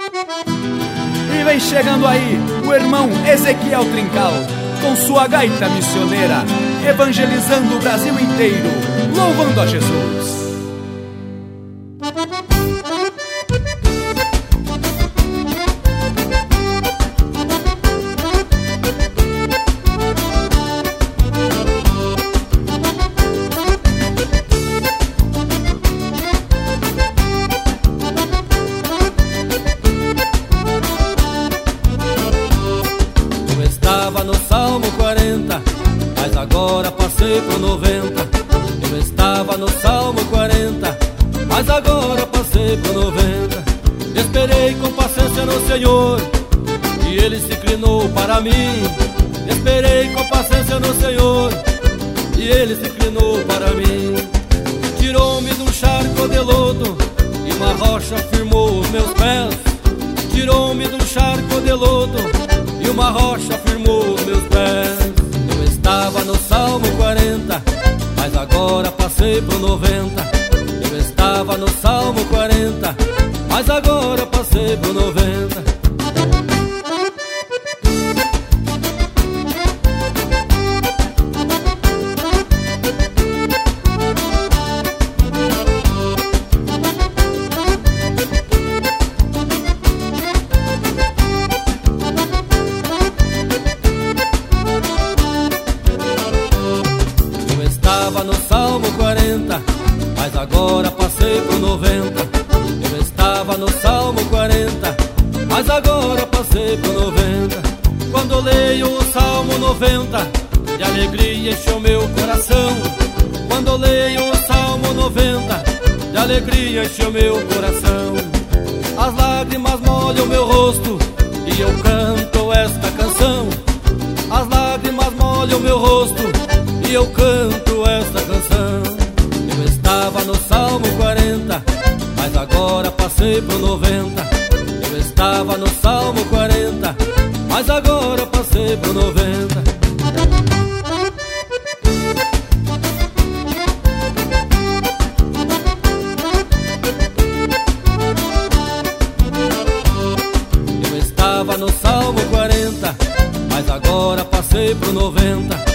E vem chegando aí o irmão Ezequiel Trincal, com sua gaita missioneira, evangelizando o Brasil inteiro, louvando a Jesus. No Salmo 40, mas agora passei pro 90. Eu estava no Salmo 40, mas agora passei pro 90. Esperei com paciência no Senhor, e Ele se inclinou para mim. Esperei com paciência no Senhor, e Ele se inclinou para mim. Tirou-me de um charco de lodo, e uma rocha firmou os meus pés. Tirou-me de um charco de lodo, e uma rocha firmou os meus pés. Eu estava no Salmo 40, mas agora passei pro 90. Eu estava no Salmo 40, mas agora passei pro 90. No Salmo 40, mas agora passei pro 90. Eu estava no Salmo 40, mas agora passei pro 90. Quando leio o Salmo 90, de alegria encheu meu coração. Quando leio o Salmo 90, de alegria encheu meu coração. As lágrimas molham meu rosto e eu canto esta canção. As lágrimas molham meu rosto e eu canto esta canção. Eu estava no Salmo 40, mas agora passei pro 90. Eu estava no Salmo 40, mas agora passei pro 90. Eu estava no Salmo 40, mas agora passei pro 90.